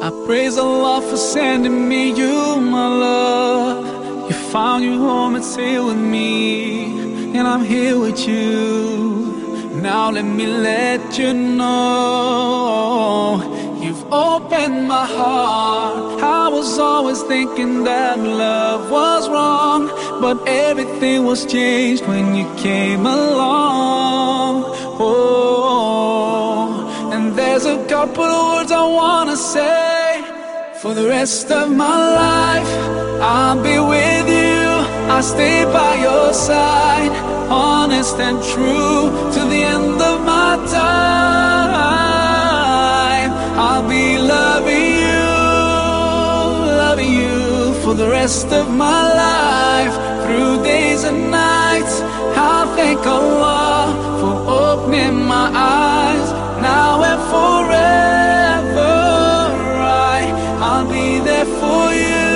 I praise Allah for sending me you, my love. You found your home, it's here with me, and I'm here with you. Now let me let you know, you've opened my heart. I was always thinking that love was wrong, but everything was changed when you came along. Oh, and there's a couple of words I wanna say. For the rest of my life, I'll be with you. I'll stay by your side, honest and true, to the end of my time. I'll be loving you for the rest of my life. Through days and nights, I'll thank Allah for opening my eyes. Now and forever, I'll be there for you.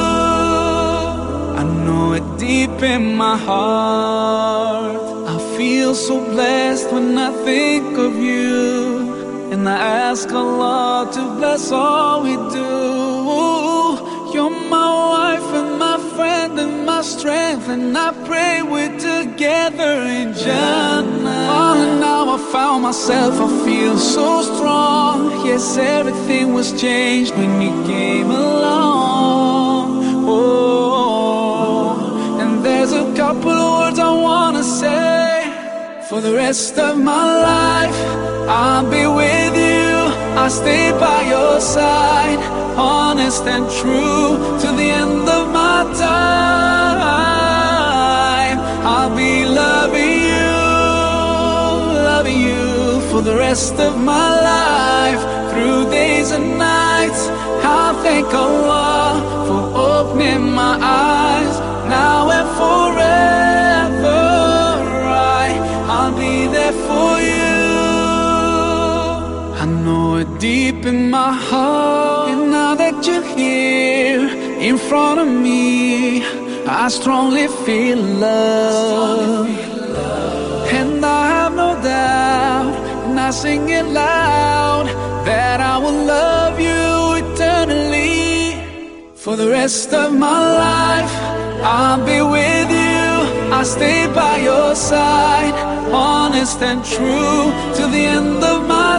I know it deep in my heart. I feel so blessed when I think of you, and I ask Allah to bless all we do. You're my wife and my friend and my strength, and I pray we're together in Jannah. Oh, and now I found myself, I feel so strong. Yes, everything was changed when you came along. Oh, and there's a couple of words I wanna say. For the rest of my life, I'll be with you. I'll stay by your side, honest and true, to the end of my time. I'll be loving you for the rest of my life. Through days and nights, I'll thank Allah for opening my eyes. Now and forever, I'll be there for you. I know it deep in my heart, and now that you're here in front of me, I strongly feel love. And I have no doubt, and I sing it loud, that I will love you eternally. For the rest of my life, I'll be with you. I'll stay by your side, honest and true, to the end of my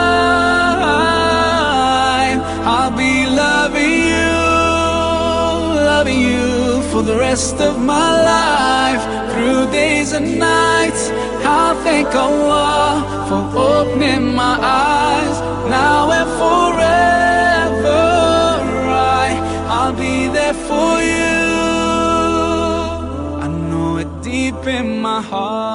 time. I'll be loving you for the rest of my life. Through days and nights, I'll thank Allah for opening my eyes. Now and forever, I'll be there for you. I know it deep in my heart.